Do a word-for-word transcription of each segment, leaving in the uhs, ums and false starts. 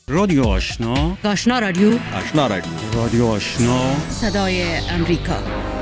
رادیو آشنا، آشنا رادیو، آشنا رادیو، رادیو آشنا، صدای امریکا.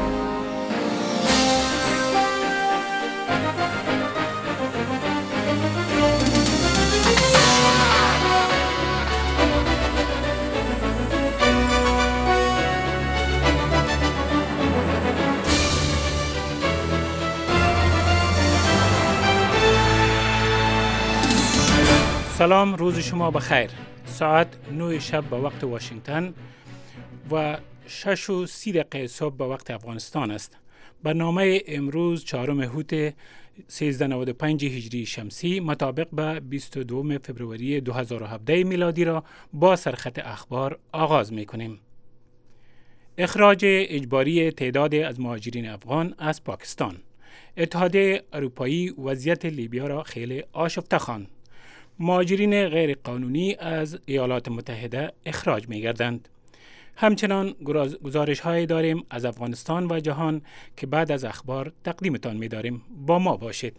سلام، روز شما بخیر. ساعت نه شب به وقت واشنگتن و شش و سی دقیقه صبح به وقت افغانستان است. برنامه امروز چهارم هوت سیزده نود و پنج هجری شمسی مطابق به بیست و دو فبروری دو هزار و هفده میلادی را با سرخط اخبار آغاز می کنیم. اخراج اجباری تعداد از مهاجرین افغان از پاکستان. اتحادیه اروپایی وضعیت لیبیا را خیلی آشفته خواند. مهاجرین غیر قانونی از ایالات متحده اخراج می گردند. همچنان گزارش های داریم از افغانستان و جهان که بعد از اخبار تقدیمتان می داریم. با ما باشید.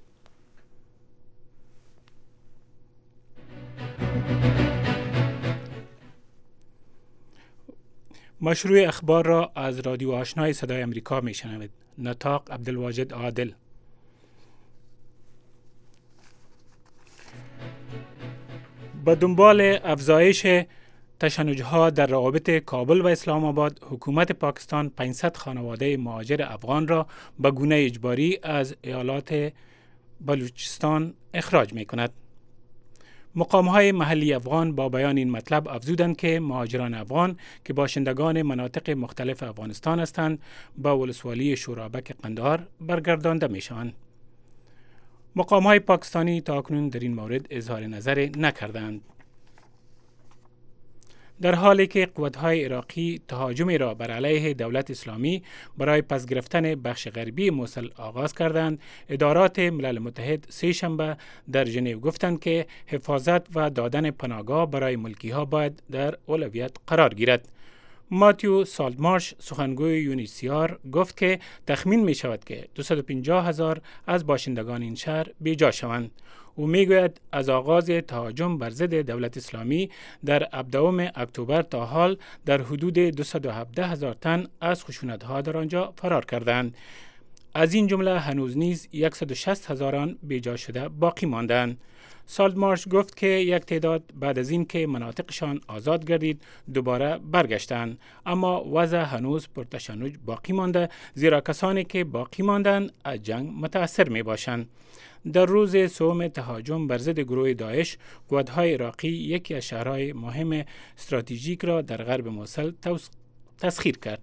مشروع اخبار را از رادیو آشنای صدای امریکا می شنوید. نطاق عبدالواجد عادل. به دنبال افزایش تشنج‌ها در روابط کابل و اسلام آباد، حکومت پاکستان پانصد خانواده مهاجر افغان را به گونه اجباری از ایالات بلوچستان اخراج می‌کند. مقام‌های محلی افغان با بیان این مطلب افزودند که مهاجران افغان که باشندگان مناطق مختلف افغانستان هستند، به ولسوالی شورابک قندهار برگردانده می‌شوند. مقام‌های پاکستانی تاکنون در این مورد اظهار نظر نکردند. در حالی که قوات‌های عراقی تهاجمی را بر علیه دولت اسلامی برای پس گرفتن بخش غربی موصل آغاز کردند، ادارات ملل متحد سه شنبه در ژنو گفتند که حفاظت و دادن پناهگاه برای ملکی‌ها باید در اولویت قرار گیرد. ماتیو سالتمارش سخنگوی یونیسیار گفت که تخمین می شود که دویست و پنجاه هزار از باشندگان این شهر بیجا شوند. او می گوید از آغاز تهاجم بر ضد دولت اسلامی در هفدهم اکتبر تا حال در حدود دویست و هفده هزار تن از خشونت‌ها در آنجا فرار کردند. از این جمله هنوز نیز صد و شصت هزاران بیجا شده باقی ماندند. سالتمارش گفت که یک تعداد بعد از این که مناطقشان آزاد گردید دوباره برگشتند، اما وضع هنوز پرتشنج باقی مانده، زیرا کسانی که باقی ماندند از جنگ متاثر می باشند. در روز سوم تهاجم بر ضد گروه داعش، قوات‌های عراقی یکی از شهرهای مهم استراتژیک را در غرب موصل تسخیر کرد.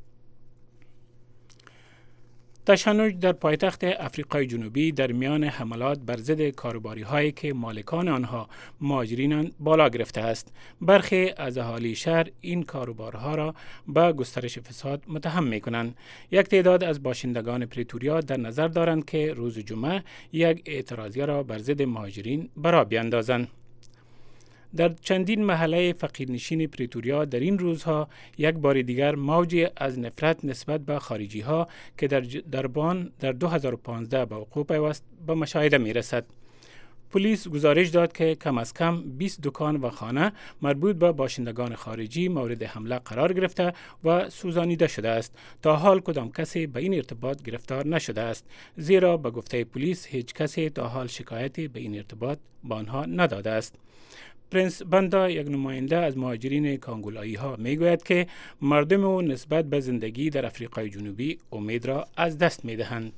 تشنج در پایتخت افریقای جنوبی در میان حملات بر ضد کاروباری هایی که مالکان آنها مهاجرینند بالا گرفته است. برخی از اهالی شهر این کاروبارها را به گسترش فساد متهم می کنند. یک تعداد از باشندگان پریتوریا در نظر دارند که روز جمعه یک اعتراضیه را بر ضد مهاجرین برا بیندازند. در چندین محله فقیرنشین پریتوریا در این روزها یک بار دیگر موجی از نفرت نسبت به خارجی ها که در دربان در دو هزار و پانزده به وقوع پیوست به مشاهده می رسد. پلیس گزارش داد که کم از کم بیست دکان و خانه مربوط به باشندگان خارجی مورد حمله قرار گرفته و سوزانیده شده است. تا حال کدام کسی به این ارتباط گرفتار نشده است، زیرا به گفته پلیس هیچ کسی تا حال شکایتی به این ارتباط به آنها نداده است. پرنس بندا، یک نماینده از مهاجرین کانگولایی ها، می گوید که مردم او نسبت به زندگی در افریقای جنوبی امید را از دست می دهند.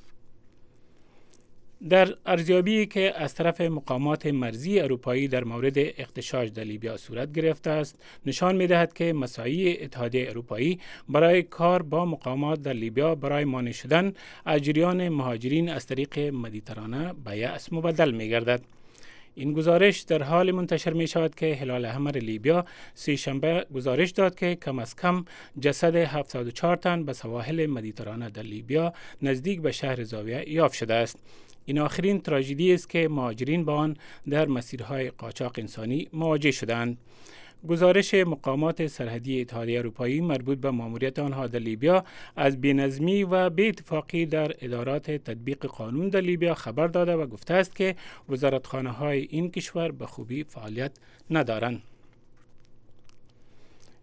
در ارزیابی که از طرف مقامات مرزی اروپایی در مورد اغتشاش در لیبیا صورت گرفته است، نشان می دهد که مساعی اتحادیه اروپایی برای کار با مقامات در لیبیا برای مانع شدن از جریان مهاجرین از طریق مدیترانه به یأس مبدل می گردد. این گزارش در حال منتشر می شود که هلال احمر لیبیا سه شنبه گزارش داد که کم از کم جسد هفتاد و چهار تن به سواحل مدیترانه در لیبیا نزدیک به شهر زاویه یافت شده است. این آخرین تراژدی است که مهاجرین با آن در مسیرهای قاچاق انسانی مواجه شدند. گزارش مقامات سرحدی اتحادیه اروپایی مربوط به ماموریت آنها در لیبیا از بی‌نظمی و بی‌اتفاقی در ادارات تطبیق قانون در لیبیا خبر داده و گفته است که وزارتخانه‌های این کشور به خوبی فعالیت ندارند.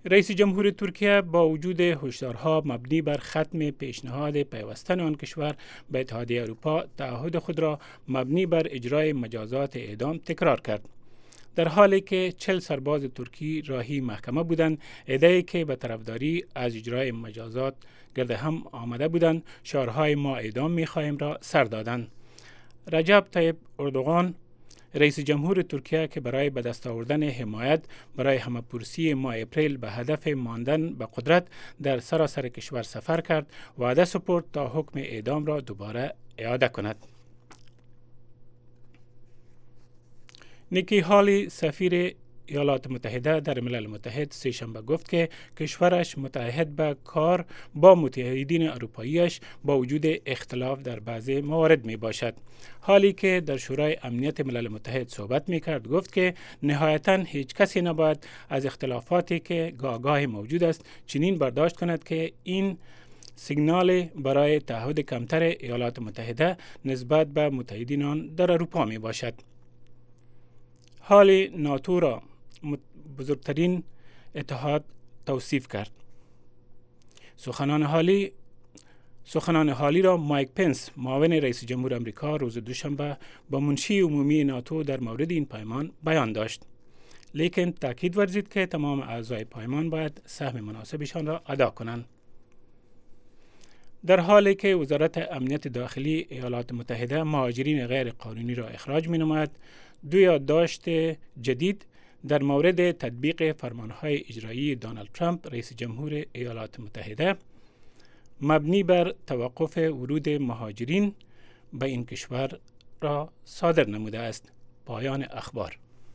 رئیس جمهور ترکیه با وجود هشدارها مبنی بر ختم پیشنهاد پیوستن آن کشور به اتحادیه اروپا، تعهد خود را مبنی بر اجرای مجازات اعدام تکرار کرد. در حالی که چهل سرباز ترکی راهی محکمه بودند، عده‌ای که به طرفداری از اجرای مجازات گرد هم آمده بودند، شعارهای ما اعدام می‌خواهیم را سر دادند. رجب طیب اردوغان رئیس جمهور ترکیه که برای به دست آوردن حمایت برای همه‌پرسی ماه اپریل به هدف ماندن به قدرت در سراسر کشور سفر کرد، وعده سپرد تا حکم اعدام را دوباره اعاده کند. نیکی هالی سفیر ایالات متحده در ملل متحد سه شنبه گفت که کشورش متعهد به کار با متحدین اروپاییش با وجود اختلاف در بعضی موارد می باشد. حالی که در شورای امنیت ملل متحد صحبت می کرد، گفت که نهایتاً هیچ کسی نباید از اختلافاتی که گاه موجود است چنین برداشت کند که این سیگنال برای تعهد کمتر ایالات متحده نسبت به متحدین آن در اروپا می باشد. حالی ناتو را بزرگترین اتحاد توصیف کرد. سخنان حالی سخنان حالی را مایک پنس، معاون رئیس جمهور آمریکا، روز دوشنبه با منشی عمومی ناتو در مورد این پیمان بیان داشت. لیکن تاکید ورزید که تمام اعضای پیمان باید سهم مناسبشان را ادا کنند. در حالی که وزارت امنیت داخلی ایالات متحده مهاجرین غیر قانونی را اخراج می نماید، دو یادداشت جدید در مورد تطبیق فرمانهای اجرایی دونالد ترامپ رئیس جمهور ایالات متحده مبنی بر توقف ورود مهاجرین به این کشور را صادر نموده است. پایان اخبار.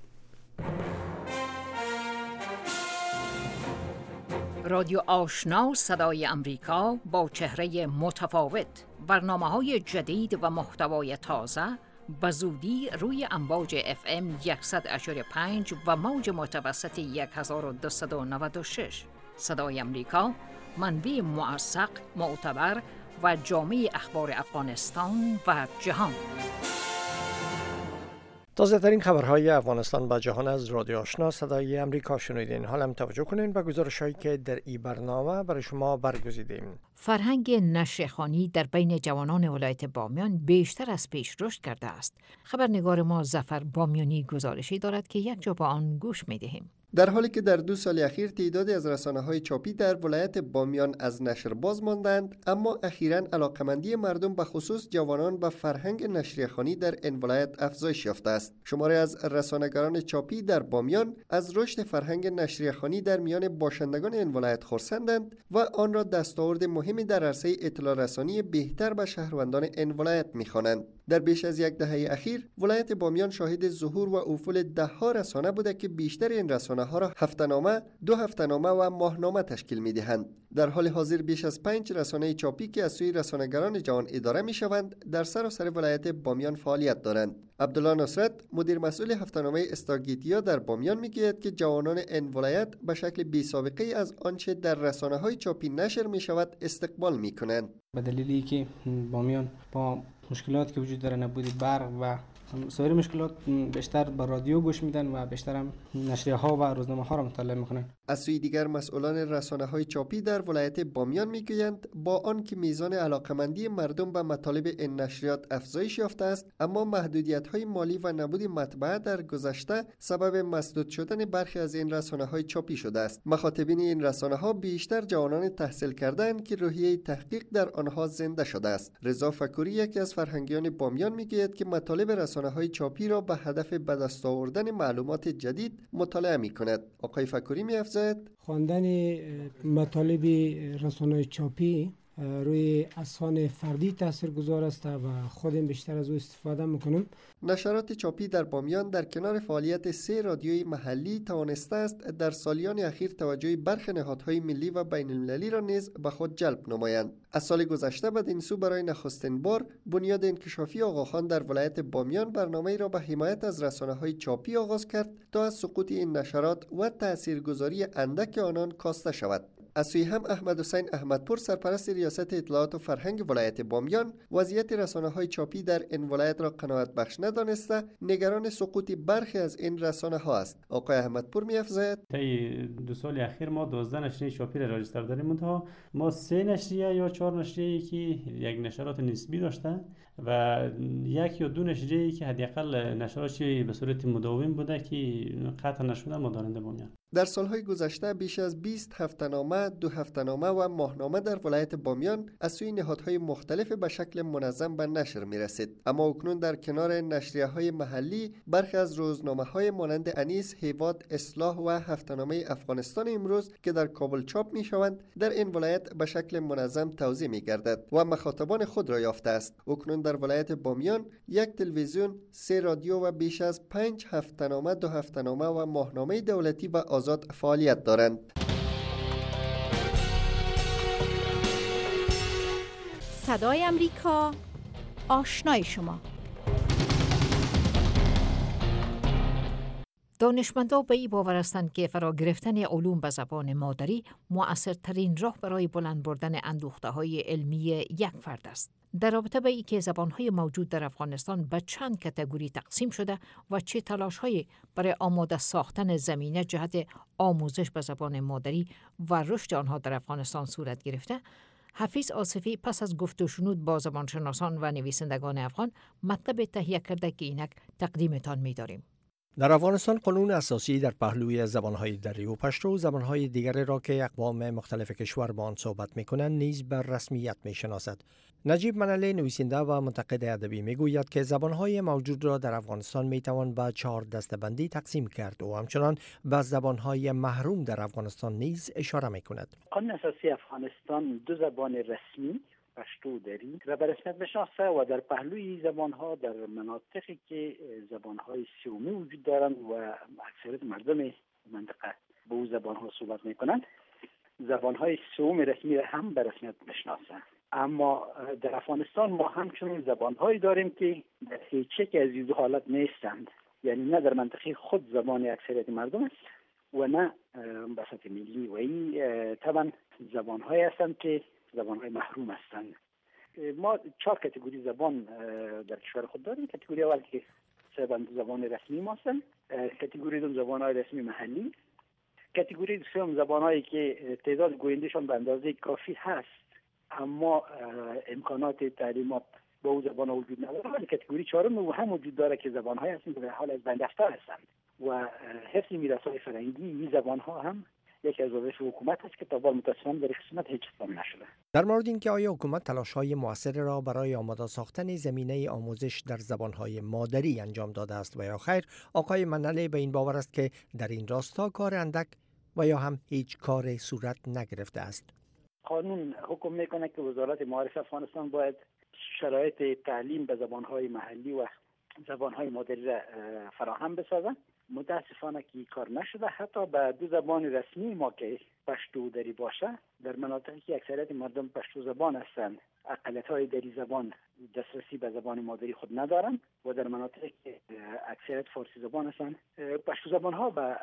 رادیو آشنا صدای امریکا با چهره متفاوت، برنامه‌های جدید و محتوای تازه به زودی روی امواج اف ام صد و پنج و موج متوسط هزار و دویست و نود و شش. صدای امریکا، منبع موثق، معتبر و جامع اخبار افغانستان و جهان. تازه ترین خبرهای افغانستان و جهان از رادیو آشنا صدای امریکا شنیدین. حالا توجه کنین به گزارش‌هایی که در این برنامه برای شما برگزیدیم. فرهنگ نشریه‌خوانی در بین جوانان ولایت بامیان بیشتر از پیش رشد کرده است. خبرنگار ما ظفر بامیانی گزارشی دارد که یک جا با آن گوش می‌دهیم. در حالی که در دو سال اخیر تعدادی از رسانه‌های چاپی در ولایت بامیان از نشر باز ماندند، اما اخیراً علاقمندی مردم به خصوص جوانان به فرهنگ نشریه‌خوانی در این ولایت افزایش یافته است. شماری از رسانه‌گران چاپی در بامیان از رشد فرهنگ نشریه‌خوانی در میان باشندگان این ولایت خرسندند و آن را دستاورد مهمی در عرصه اطلاع رسانی بهتر به شهروندان این ولایت می‌خوانند. در بیش از یک دهه اخیر ولایت بامیان شاهد ظهور و افول ده‌ها رسانه بوده که بیشتر این رسانه‌ها را هفته‌نامه، دو هفته‌نامه و ماهنامه تشکیل می‌دهند. در حال حاضر بیش از پنج رسانه چاپی که از سوی رسانه‌گران جوان اداره می‌شوند در سراسر ولایت بامیان فعالیت دارند. عبدالله نصرت، مدیر مسئول هفته‌نامه استاگیتیا در بامیان می‌گوید که جوانان این ولایت به شکل بی‌سابقه از آنچه در رسانه‌های چاپی نشر می‌شود استقبال می‌کنند. به دلیلی که بامیان با مشکلات که وجود داره، نبود برق و سایر مشکلات، بیشتر به رادیو گوش میدن و بیشتر هم نشریه ها و روزنامه ها را مطالعه میکنن. از سوی دیگر مسئولان رسانه های چاپی در ولایت بامیان میگویند با آن که میزان علاقمندی مردم به مطالب این نشریات افزایش یافته است، اما محدودیت های مالی و نبود مطبعه در گذشته سبب مسدود شدن برخی از این رسانه های چاپی شده است. مخاطبین این رسانه ها بیشتر جوانان تحصیل کرده‌اند که روحیه تحقیق در آنها زنده شده است. رضا فکوری، یکی از فرهنگیان بامیان، میگوید که مطالب رسانه‌های چاپی را به هدف به دست آوردن معلومات جدید مطالعه می‌کند. آقای فکوری می‌افزاید خواندن مطالب رسانه‌های چاپی روی اذهان فردی تاثیرگذار است و خودم بیشتر از او استفاده میکنم. نشرات چاپی در بامیان در کنار فعالیت سه رادیوی محلی توانسته است در سالیان اخیر توجه برخی نهادهای ملی و بین المللی را نیز به خود جلب نمایند. از سال گذشته بدین سو برای نخستین بار بنیاد انکشافی آقاخان در ولایت بامیان برنامه‌ای را به حمایت از رسانه‌های چاپی آغاز کرد تا از سقوط این نشرات و تاثیرگذاری اندک آنان کاسته شود. از سوی هم احمد حسین احمدپور سرپرست ریاست اطلاعات و فرهنگ ولایت بامیان وضعیت رسانه‌های چاپی در این ولایت را قناعت بخش ندانسته نگران سقوط برخی از این رسانه‌ها است. آقای احمدپور می‌افزاید طی دو سال اخیر ما دوازده نشریه چاپی را راجستر داریم، منتها ما سه نشریه یا چهار نشریه که یک نشرات نسبی داشته و یک یا دو نشریه که حداقل نشراتش به صورت مداوم بوده که قطع نشده ما دارنده بامیان. در سالهای گذشته بیش از بیست هفته‌نامه، دو هفته‌نامه و ماهنامه در ولایت بامیان از سوی نهادهای مختلف به شکل منظم به نشر می‌رسید. اما اکنون در کنار نشریه‌های محلی برخی از روزنامه‌های مانند انیس، هیواد، اصلاح و هفته‌نامه افغانستان امروز که در کابل چاپ می‌شوند در این ولایت به شکل منظم توزیع می‌گردد و مخاطبان خود را یافته است. اکنون در ولایت بامیان یک تلویزیون، سه رادیو و بیش از پنج هفته‌نامه، دو هفته‌نامه و ماهنامه دولتی و آزاد فعالیت دارند. صدای امریکا، آشنای شما. دانشمندان به این باور هستند که فرا گرفتن علوم به زبان مادری مؤثرترین راه برای بلند بردن اندوخته‌های علمی یک فرد است. در رابطه با اینکه زبان‌های موجود در افغانستان به چند کاتگوری تقسیم شده و چه تلاش‌هایی برای آماده ساختن زمینه جهت آموزش به زبان مادری و رشد آنها در افغانستان صورت گرفته، حفیظ آصفی پس از گفت و شنود با زبانشناسان و نویسندگان افغان مطلب تهیه کرده که اینک تقدیمتان می‌داریم. در افغانستان قانون اساسی در پهلوی زبانهای دری و پشتو و زبانهای دیگری را که اقوام مختلف کشور با آن صحبت می‌کنند نیز بر رسمیت می‌شناسد. نجیب منالی نویسنده و منتقد ادبی می‌گوید که زبانهای موجود را در افغانستان می‌توان به چهار دسته‌بندی تقسیم کرد و همچنان به زبانهای محروم در افغانستان نیز اشاره می‌کند. قانون اساسی افغانستان دو زبان رسمی پشتو دری و به رسمیت بشناسه و در پهلوی زبانها در مناطقی که زبانهای سومی وجود دارند و اکثریت مردم منطقه به او زبانها صحبت میکنند زبانهای سوم رسمی هم به رسمیت بشناسه. اما در افغانستان ما همچنین زبانهایی داریم که در هیچ یک از این دو حالت نیستند، یعنی نه در منطقه خود زبان اکثریت مردم است و نه به سطح ملی و این طبعا زبانهایی هستند که زبان‌های محروم هستند. ما چهار کاتگوری زبان در کشور خود داریم. کاتگوری اول که زبان رسمی ما هستند، کاتگوری دوم زبان‌های رسمی محلی، کاتگوری سوم زبان‌هایی که تعداد گوینده‌شان به اندازه کافی هست اما امکانات تعلیم با او زبان وجود نداره، ولی کاتگوری چهارم هم وجود داره که زبان‌های هستند که در حال از بین رفتن هستند و حفظ میراث‌های فرهنگی این زبان‌ها هم یکی از وظایف حکومت است که تا حال متأسفانه در قسمت هیچ اقدام نشده. در مورد اینکه آیا حکومت تلاش‌های موثر را برای آماده ساختن زمینه آموزش در زبان‌های مادری انجام داده است و یا خیر، آقای منالی به این باور است که در این راستا کار اندک و یا هم هیچ کار صورت نگرفته است. قانون حکم میکنه که وزارت معارف افغانستان باید شرایط تعلیم به زبان‌های محلی و زبان‌های مادری را فراهم بسازد. متاسفانه که کار نشده. حتی به دو زبان رسمی ما که پشتو دری باشه در مناطقی که اکثریت مردم پشتو زبان هستند، اقلیت‌های دری زبان دسترسی به زبان مادری خود ندارند و در مناطقی که اکثریت فارسی زبان هستند پشتو زبان‌ها به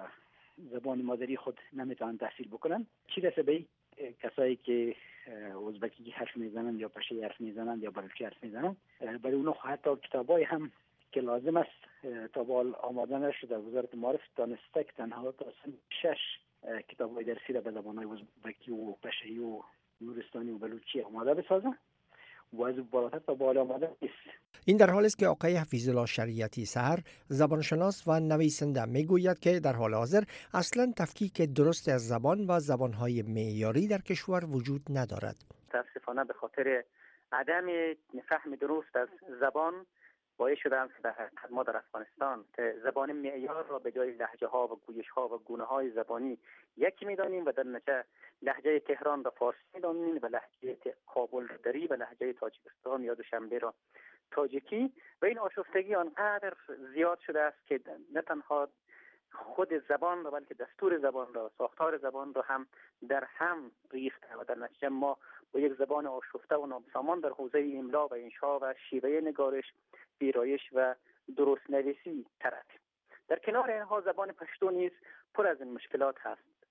زبان مادری خود نمیتونن تحصیل بکنن. چی رسه به کسایی که ازبکی حرف میزنند یا پشتو حرف میزنند یا بلوچی حرف میزنند، برای اونها حتی کتابای هم که لازم است تا بال آماده نشده. وزارت معارف دانسته که تنها تا شش کتاب‌های درسی را به زبان‌های ازبکی و پشتویی و نورستانی و بلوچی آماده بسازه و از بالاتر تا بال آماده نیست. این در حالی است که آقای حفیظ الله شریعتی سحر، زبانشناس و نویسنده، میگوید که در حال حاضر اصلا تفکیک درست از زبان و زبان‌های معیاری در کشور وجود ندارد. متاسفانه به خاطر عدم فهم درست از زبان باعث شده است که ما در افغانستان زبان معیار را به جای لهجه ها و گویش ها و گونه های زبانی یکی می‌دانیم و در نتیجه لهجه تهران را فارسی می‌دانیم و لهجه کابل را دری و لهجه تاجیکستان یا دوشنبه را تاجیکی و این آشفتگی آنقدر زیاد شده است که نه تنها خود زبان را بلکه دستور زبان را، ساختار زبان را هم در هم ریخته و در نتیجه ما با یک زبان آشفته و نابسامان در حوزه املا و انشا و شیوه نگارش، ویرایش و درست نویسی طرف. در کنار اینها زبان پشتو نیز پر از این مشکلات هست.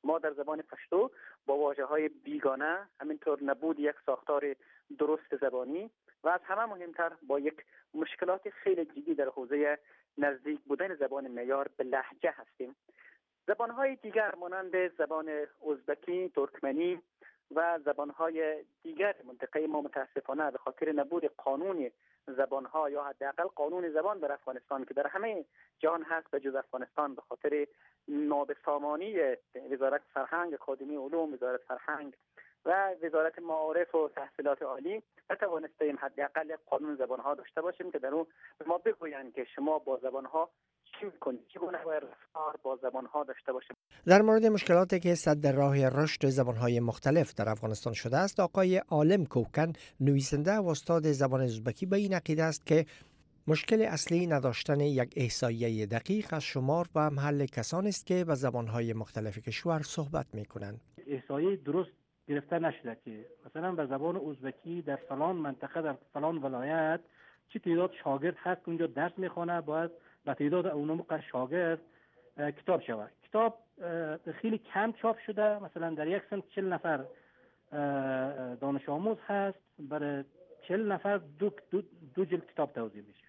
ما در زبان پشتو با واژه‌های بیگانه، همینطور نبود یک ساختار درست زبانی و از همه مهمتر با یک مشکلات خیلی جدی در حوزه نزدیک بودن زبان معیار به لهجه هستیم. زبان‌های دیگر مانند زبان ازبکی، ترکمنی و زبان‌های دیگر منطقه ما متاسفانه به خاطر نبود قانون زبان‌ها یا حداقل قانون زبان در افغانستان که در همه جهان هست به جز افغانستان، به خاطر نابسامانی وزارت فرهنگ، اکادمی علوم، وزارت فرهنگ و وزارت معارف و تحصیلات عالی نتوانستیم حداقل قانون زبان‌ها داشته باشیم که در اون به ما بگویند که شما با زبان‌ها چی می‌کنید، چگونه باید رفتار با زبان‌ها داشته باشیم. در مورد مشکلاتی که سد راه رشد زبان‌های مختلف در افغانستان شده است، آقای عالم کوکن، نویسنده و استاد زبان ازبکی، به این عقیده است که مشکل اصلی نداشتن یک احصایه دقیق از شمار و محل کسانی است که به زبان‌های مختلف کشور صحبت می‌کنند. احصایه درست گرفته نشده که مثلا به زبان ازبکی در فلان منطقه در فلان ولایت چه تعداد شاگرد هست که اونجا درس میخونه، باید به تعداد اون موقع شاگرد کتاب شود. کتاب خیلی کم چاپ شده، مثلا در یک سنت چهل نفر دانش آموز هست، برای چهل نفر دو, دو, دو جلد کتاب توزیع میشه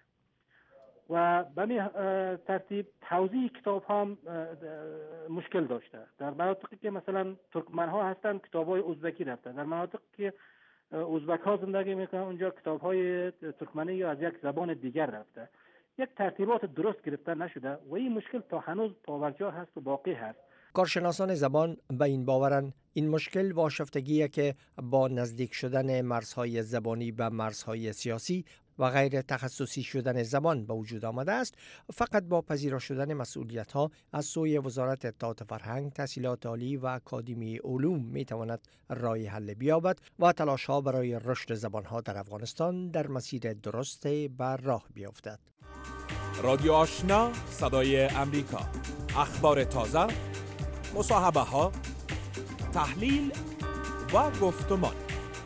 و به همین ترتیب توزیع کتاب هم مشکل داشته. در مناطقی که مثلا ترکمن ها هستن کتاب های ازبکی رفته، در مناطقی که ازبک ها زندگی میکنن اونجا کتاب های ترکمنی یا از یک زبان دیگر رفته. یک ترتیبات درست گرفته نشده و این مشکل تا هنوز پاورجا هست و باقی هست. کارشناسان زبان به این باورند این مشکل واشفتگیه که با نزدیک شدن مرزهای زبانی به مرزهای سیاسی و غیر تخصصی شدن زبان به وجود آمده است. فقط با پذیرا شدن مسئولیت‌ها از سوی وزارت اطلاعات فرهنگ، تحصیلات عالی و اکادمی علوم میتواند راه حل بیابد و تلاش‌ها برای رشد زبان‌ها در افغانستان در مسیر درست بر راه بیفتد. رادیو آشنا، صدای امریکا، اخبار تازه، مصاحبه ها، تحلیل و گفتمان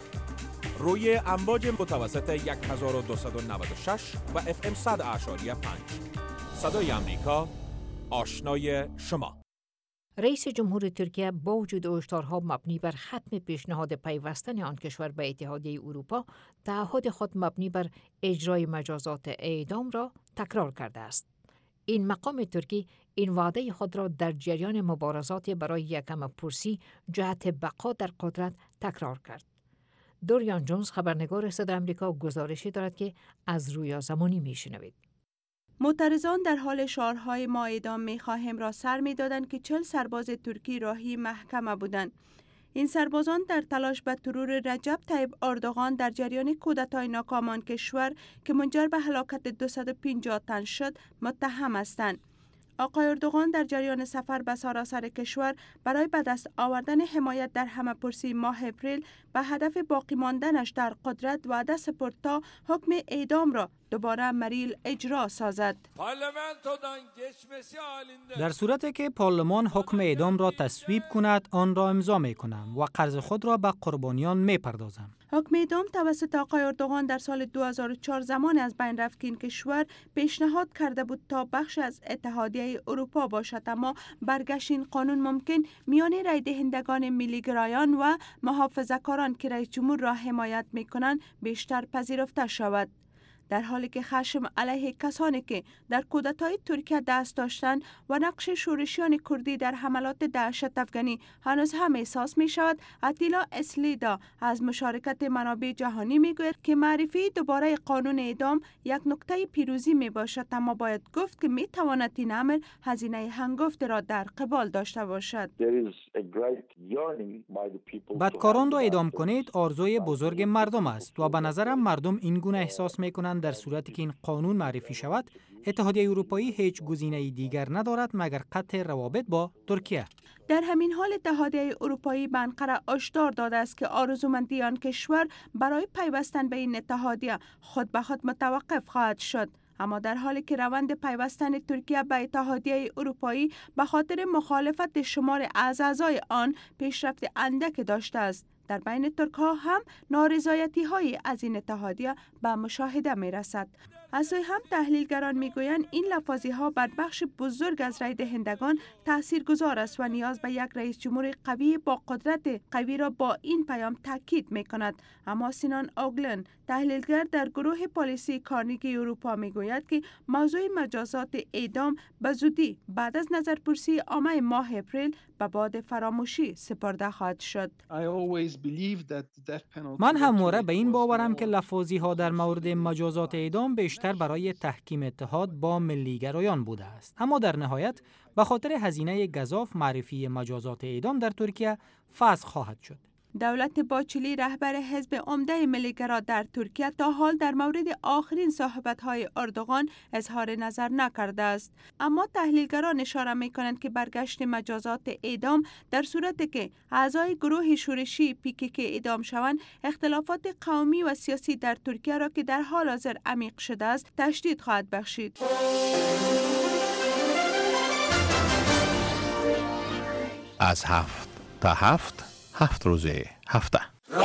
روی امواج متوسط هزار و دویست و نود و شش و اف ام صد اعشاری پنج. صدای امریکا، آشنای شما. رئیس جمهور ترکیه با وجود هشدارها مبنی بر ختم پیشنهاد پیوستن آن کشور به اتحادیه اروپا، تعهد خود مبنی بر اجرای مجازات اعدام را تکرار کرده است. این مقام ترکی این وعده خود را در جریان مبارزات برای یکم پرسی جهت بقا در قدرت تکرار کرد. دوریان جونز، خبرنگار صدای آمریکا، گزارشی دارد که از رویا زمانی میشنوید. معترضان در حال شعارهای ما اعدام می‌خواهیم را سر می‌دادند که چل سرباز ترکی راهی محکمه بودند. این سربازان در تلاش به ترور رجب طیب اردوغان در جریان کودتای ناکام آن کشور که منجر به هلاکت دویست و پنجاه تن شد متهم هستند. آقای اردوغان در جریان سفر به سراسر کشور برای به دست آوردن حمایت در همه‌پرسی ماه اپریل به هدف باقی ماندنش در قدرت وعده سپرد تا حکم اعدام را دوباره مریل اجرا سازد. در صورتی که پارلمان حکم اعدام را تصویب کند آن را امضا می کنم و قرض خود را به قربانیان می پردازم. حکم اعدام توسط آقای اردوغان در سال دو هزار و چهار زمان از بین رفت که این کشور پیشنهاد کرده بود تا بخش از اتحادیه اروپا باشد، اما برگشت این قانون ممکن میان رای دهندگان ملی‌گرایان و محافظه‌کاران که رئیس جمهور را حمایت می‌کنند بیشتر پذیرفته شود. در حالی که خشم علیه کسانی که در کودتای ترکیه دست داشتند و نقش شورشیان کردی در حملات دهشت افغانی هنوز هم احساس می شود، اتیلا اسلیدا از مشارکت منابع جهانی می گوید که معرفی دوباره قانون اعدام یک نکته پیروزی می باشد، اما باید گفت که می تواند این امر هزینه هنگفت را در قبال داشته باشد. بدکاران را اعدام کنید آرزوی بزرگ مردم است و به نظرم مردم این گونه احساس می کنند در صورتی که این قانون معرفی شود اتحادیه اروپایی هیچ گزینه دیگر ندارد مگر قطع روابط با ترکیه. در همین حال اتحادیه اروپایی به انقره هشدار داده است که آرزومندی آن کشور برای پیوستن به این اتحادیه خود به خود متوقف خواهد شد. اما در حالی که روند پیوستن ترکیه به اتحادیه اروپایی به خاطر مخالفت شمار از اعضای آن پیشرفت اندک داشته است، در بین ترک ها هم نارضایتی های از این اتحادیه به مشاهده می رسد. از سوی هم تحلیلگران میگویند این لفاظی ها بر بخش بزرگ از رای دهندگان تاثیرگذار است و نیاز به یک رئیس جمهور قوی با قدرت قوی را با این پیام تاکید میکند. اما سینان اوگلن، تحلیلگر در گروه پالیسی کارنگی اروپا، میگوید که موضوع مجازات اعدام به زودی بعد از نظرپرسی عامه ماه اپریل به باد فراموشی سپرده خواهد شد. من همواره به این باورم که لفاظی ها در مورد مجازات اعدام بیشتر برای تحکیم اتحاد با ملیگرایان بوده است، اما در نهایت به خاطر هزینه گزاف معرفی مجازات اعدام در ترکیه فسخ خواهد شد. دولت باچلی، رهبر حزب عمده ملیگرا در ترکیه، تا حال در مورد آخرین صحبت‌های اردوغان اظهار نظر نکرده است. اما تحلیلگران اشاره می‌کنند که برگشت مجازات اعدام در صورتی که اعضای گروه شورشی پی کی کی اعدام شوند، اختلافات قومی و سیاسی در ترکیه را که در حال حاضر عمیق شده است، تشدید خواهد بخشید. از هفت تا هفت هفت روزه هفته.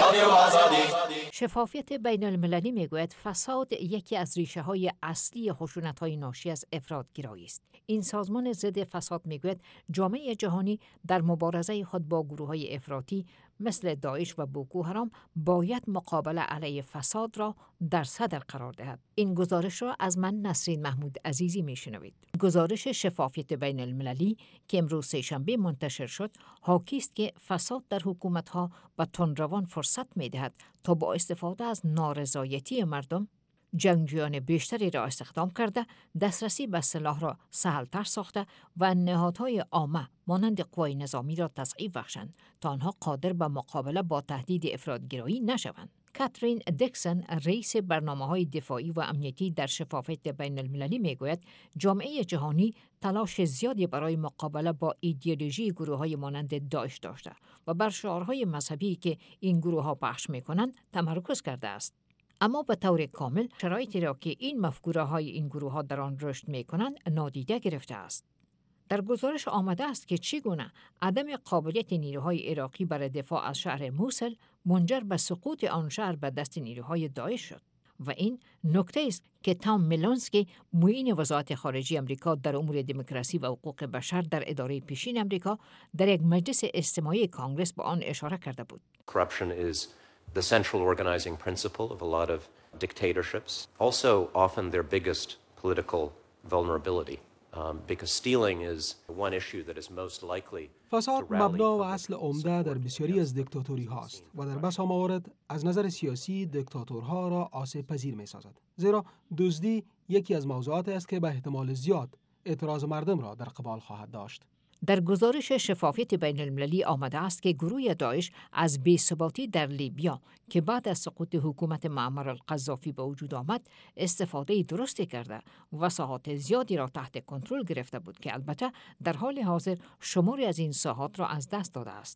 شفافیت بین المللی میگوید فساد یکی از ریشه های اصلی خشونت های ناشی از افراطگرایی است. این سازمان ضد فساد میگوید جامعه جهانی در مبارزه خود با گروه های افراطی مثل داعش و بوکو حرام باید مقابله علیه فساد را در صدر قرار دهد. این گزارش را از من نسرین محمود عزیزی میشنوید. گزارش شفافیت بین المللی که امروز سه‌شنبه منتشر شد، حاکی است که فساد در حکومت‌ها و تندروان فرصت می‌دهد تا با استفاده از نارضایتی مردم جنگجویان بیشتری را استخدام کرده، دسترسی به سلاح را سهل‌تر ساخته و نهادهای عامه مانند قوای نظامی را تضعیف بخشند تا آنها قادر به مقابله با تهدید افراطگرایی نشوند. کاترین دیکسن، رئیس برنامه‌های دفاعی و امنیتی در شفافیت بین المللی میگوید جامعه جهانی تلاش زیادی برای مقابله با ایدئولوژی گروه‌های مانند داعش داشته و بر شعارهای مذهبی که این گروه‌ها پخش می‌کنند تمرکز کرده است. اما به طور کامل شرایطی را که این مفکوره های این گروه ها در آن رشد می کنند نادیده گرفته است. در گزارش آمده است که چگونه عدم قابلیت نیروهای عراقی برای دفاع از شهر موسل منجر به سقوط آن شهر به دست نیروهای داعش شد و این نکته است که تام میلونسکی، معین وزارت خارجه آمریکا در امور دموکراسی و حقوق بشر در اداره پیشین آمریکا، در یک مجلس اجتماعی کانگرس به آن اشاره کرده بود. Corruption is the central organizing principle of a lot of dictatorships. Also, often their biggest political vulnerability, um, because stealing is one issue that is most likely. فساد مبنا و اصل عمده در بسیاری از دیکتاتوری هاست و در بسا موارد از نظر سیاسی دیکتاتورها را آسیب پذیر می سازد. زیرا دزدی یکی از موضوعات است که به احتمال زیاد اعتراض مردم را در قبال خواهد داشت. در گزارش شفافیت بین المللی آمده است که گروه داعش از بی‌ثباتی در لیبیا که بعد از سقوط حکومت معمر القذافی به وجود آمد استفاده درستی کرده و ساحات زیادی را تحت کنترل گرفته بود که البته در حال حاضر شماری از این ساحات را از دست داده است.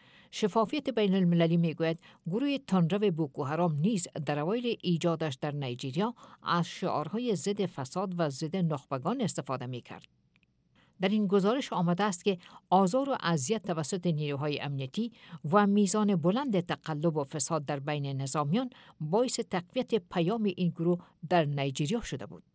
شفافیت بین المللی میگوید گروه تندرو بوکو حرام نیز در اوایل ایجادش در نایجریا از شعارهای ضد فساد و ضد نخبگان استفاده میکرد. در این گزارش آمده است که آزار و اذیت توسط نیروهای امنیتی و میزان بلند تقلب و فساد در بین نظامیان باعث تقویت پیام این گروه در نایجریا شده بود.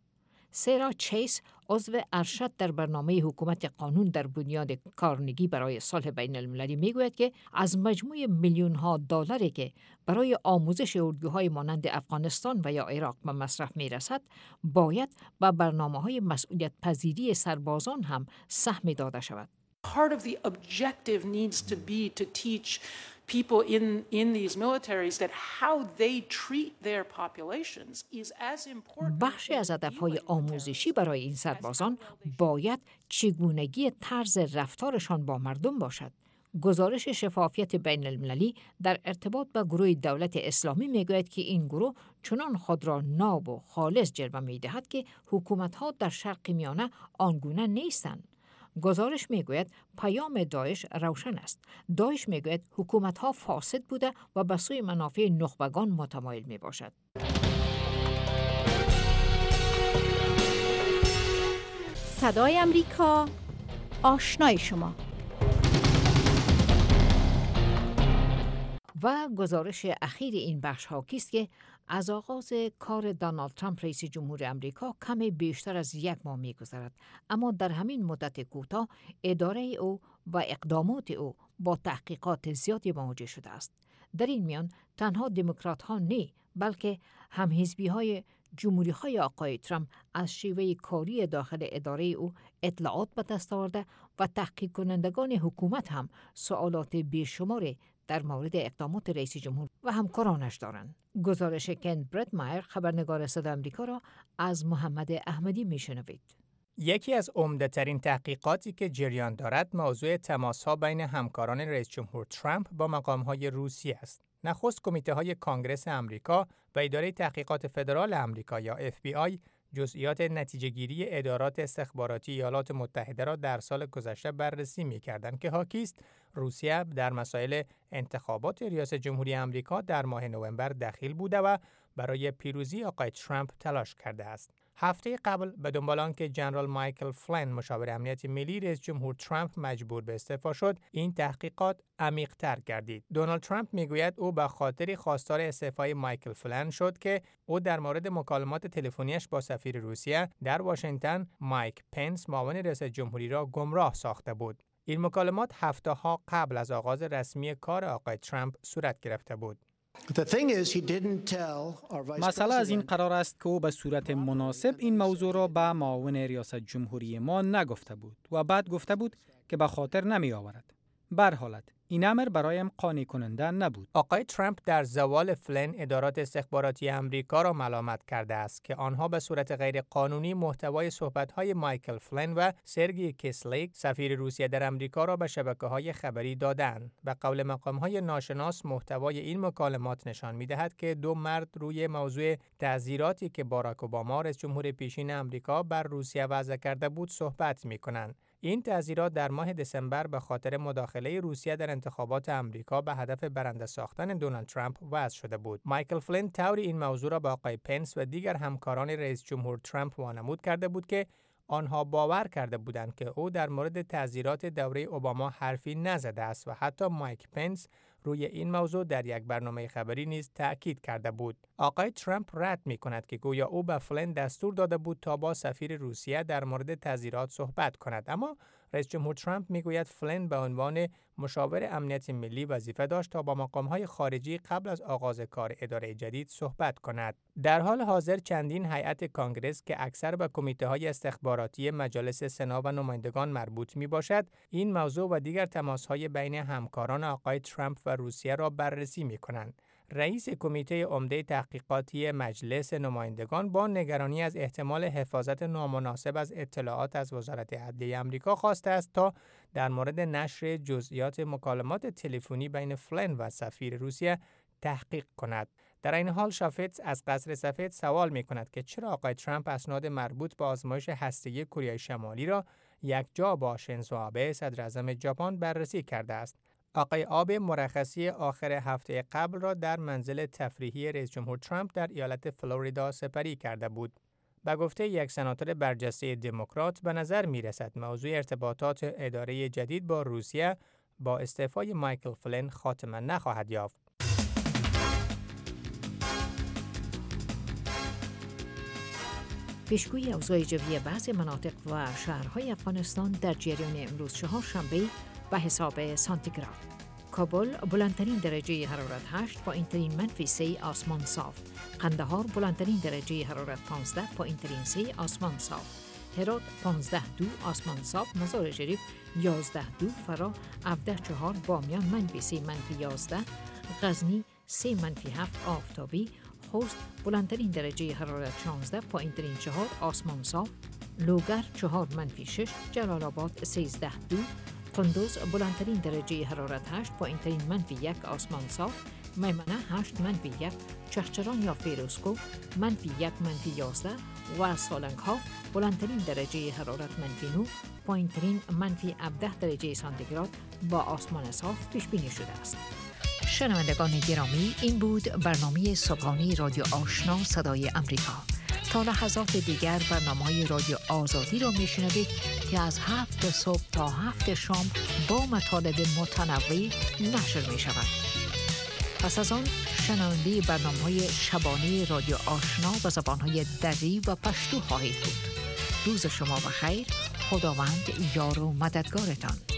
سارا چیس، عضو ارشد در برنامه حکومت قانون در بنیاد کارنگی برای صلح بین المللی میگوید که از مجموع میلیون ها دلاری که برای آموزش الگوهای مانند افغانستان و یا عراق به مصرف میرسد باید به برنامه‌های مسئولیت پذیری سربازان هم سهم داده شود. Part of the objective needs to be to teach people in in these militaries that how they treat their populations is as important. بخشی از هدف‌های آموزشی برای این سربازان باید چگونگی طرز رفتارشان با مردم باشد. گزارش شفافیت بین المللی در ارتباط با گروه دولت اسلامی میگوید که این گروه چنان خود را ناب و خالص جلوه می‌دهد که حکومت‌ها در شرق میانه آنگونه نیستند. گزارش میگوید پیام داعش روشن است. داعش میگوید حکومت‌ها فاسد بوده و به سوی منافع نخبگان متمایل میباشد. صدای امریکا، آشنای شما. و گزارش اخیر این بخش حاکی است که از آغاز کار دونالد ترامپ رئیس جمهور امریکا کمی بیشتر از یک ماه می‌گذرد، اما در همین مدت کوتاه اداره او و اقدامات او با تحقیقات زیادی مواجه شده است. در این میان تنها دموکرات ها نه، بلکه هم حزبی های جمهوری های آقای ترامپ از شیوه کاری داخل اداره او اطلاعات به دست آورده و تحقیق کنندگان حکومت هم سوالات بیشماری در مورد اقدامات رئیس جمهور و همکارانش دارند. گزارش کن برادمایر خبرنگار صدای آمریکا را از محمد احمدی میشنوید. یکی از عمده‌ترین تحقیقاتی که جریان دارد موضوع تماس‌ها بین همکاران رئیس جمهور ترامپ با مقام‌های روسیه است. نخست کمیته‌های کانگرس آمریکا و اداره تحقیقات فدرال آمریکا یا اف بی آی جزئیات نتیجه‌گیری ادارات استخباراتی ایالات متحده را در سال گذشته بررسی می‌کردند که حاکی است روسیه در مسائل انتخابات ریاست جمهوری آمریکا در ماه نوامبر دخیل بوده و برای پیروزی آقای ترامپ تلاش کرده است. هفته قبل به دنبال آنکه جنرال مایکل فلین مشاور امنیت ملی رئیس جمهور ترامپ مجبور به استعفا شد، این تحقیقات عمیق‌تر گردید. دونالد ترامپ میگوید او به خاطر خواستار استعفای مایکل فلین شد که او در مورد مکالمات تلفنیش با سفیر روسیه در واشنگتن مایک پنس معاون رئیس جمهوری را گمراه ساخته بود. این مکالمات هفته‌ها قبل از آغاز رسمی کار آقای ترامپ صورت گرفته بود. مسئله از این قرار است که او به صورت مناسب این موضوع را به معاون ریاست جمهوری ما نگفته بود و بعد گفته بود که به خاطر نمی آورد. به هر حالت این امر برایم قانع کننده نبود. آقای ترامپ در زوال فلین ادارات استخباراتی امریکا را ملامت کرده است که آنها به صورت غیر قانونی محتوای صحبت‌های مایکل فلین و سرگئی کیسلیک سفیر روسیه در امریکا را به شبکه‌های خبری دادند. به قول مقام‌های ناشناس محتوای این مکالمات نشان می‌دهد که دو مرد روی موضوع تعزیراتی که باراک اوباما رئیس جمهور پیشین امریکا بر روسیه وضع کرده بود صحبت می‌کنند. این تعزیرات در ماه دسامبر به خاطر مداخله روسیه در انتخابات آمریکا به هدف برنده ساختن دونالد ترامپ وضع شده بود. مایکل فلین طوری این موضوع را با آقای پنس و دیگر همکاران رئیس جمهور ترامپ وانمود کرده بود که آنها باور کرده بودند که او در مورد تعزیرات دوره اوباما حرفی نزده است و حتی مایک پنس روی این موضوع در یک برنامه خبری نیز تأکید کرده بود. آقای ترامپ رد می کند که گویا او به فلین دستور داده بود تا با سفیر روسیه در مورد تعزیرات صحبت کند، اما رئیس جمهور ترامپ می گوید فلین به عنوان مشاور امنیت ملی وظیفه داشت تا با مقام‌های خارجی قبل از آغاز کار اداره جدید صحبت کند. در حال حاضر چندین هیئت کانگرس که اکثر به کمیته‌های استخباراتی مجالس سنا و نمایندگان مربوط می باشد، این موضوع و دیگر تماس‌های بین همکاران آقای ترامپ و روسیه را بررسی می کنند. رئیس کمیته عمده تحقیقاتی مجلس نمایندگان با نگرانی از احتمال حفاظت نامناسب از اطلاعات از وزارت عدلیه آمریکا خواسته است تا در مورد نشر جزئیات مکالمات تلفنی بین فلین و سفیر روسیه تحقیق کند. در این حال شافتس از قصر سفید سوال می کند که چرا آقای ترامپ اسناد مربوط به آزمایش هسته‌ای کره شمالی را یکجا با شینزو آبه صدر اعظم ژاپن بررسی کرده است. آقای آبه مرخصی آخر هفته قبل را در منزل تفریحی رئیس جمهور ترامپ در ایالت فلوریدا سپری کرده بود. به گفته یک سناتور برجسته دموکرات به نظر می رسد موضوع ارتباطات اداره جدید با روسیه با استعفای مایکل فلین خاتمه نخواهد یافت. پیشگویی اوضاع جوی بعضی مناطق و شهرهای افغانستان در جریان امروز چهارشنبه به حساب سانتیگراد. کابل بلندترین درجه حرارت هشت، پایین‌ترین منفی سه، آسمان صاف. قندهار بلندترین درجه حرارت پانزده، پایین‌ترین سه، آسمان صاف. هرات پانزده دو، آسمان صاف. مزار شریف یازده دو، فرا هفده چهار، بامیان منفی سه، منفی یازده. غزنی سه منفی هفت، آفتابی. خوست بلندترین درجه حرارت شانزده، پایین‌ترین چهار، آسمان صاف. لوگر چهار منفی شش، جلال آباد سیزده دو. قندوز بلندترین درجه حرارت هشت، پایین‌ترین منفی یک، آسمان صاف. میمنه هشت منفی یک، چهچران یا فیروزکو منفی یک، منفی یازده و سالنگ ها بلندترین درجه حرارت منفی نه، پایین‌ترین منفی هفده درجه سانتیگراد با آسمان صاف پیش بینی شده است. شنوندگان گرامی، این بود برنامه صبحانه رادیو آشنا صدای امریکا. تا لحظات دیگر برنامه‌های رادیو آزادی را میشنوید که از هفت صبح تا هفت شام با مطالب متنوع نشر می شود. پس از آن شنونده برنامه‌های شبانه رادیو آشنا با زبان‌های دری و پشتو خواهید بود. روز شما بخیر. خداوند یار و مددگارتان.